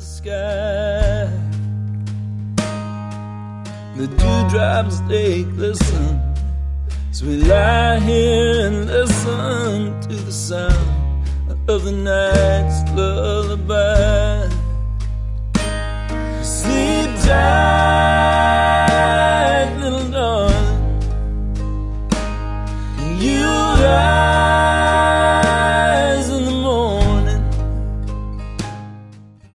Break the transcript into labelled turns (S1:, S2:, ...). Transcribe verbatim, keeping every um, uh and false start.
S1: the sky. The dewdrops, they glisten as we lie here and listen to the sound of the night's lullaby. Sleep tight, little darling, you'll rise.